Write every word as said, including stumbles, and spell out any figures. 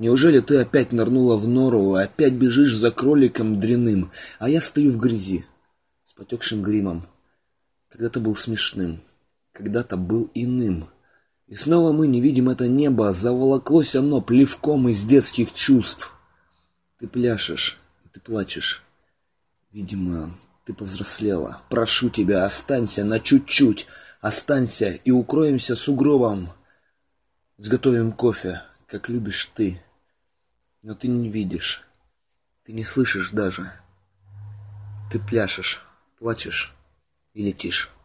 Неужели ты опять нырнула в нору, опять бежишь за кроликом дряным, а я стою в грязи, с потекшим гримом. Когда-то был смешным, когда-то был иным. И снова мы не видим это небо, заволоклось оно плевком из детских чувств. Ты пляшешь, и ты плачешь. Видимо, ты повзрослела. Прошу тебя, останься на чуть-чуть, останься и укроемся сугробом. Сготовим кофе, как любишь ты. Но ты не видишь, ты не слышишь даже. Ты пляшешь, плачешь и летишь.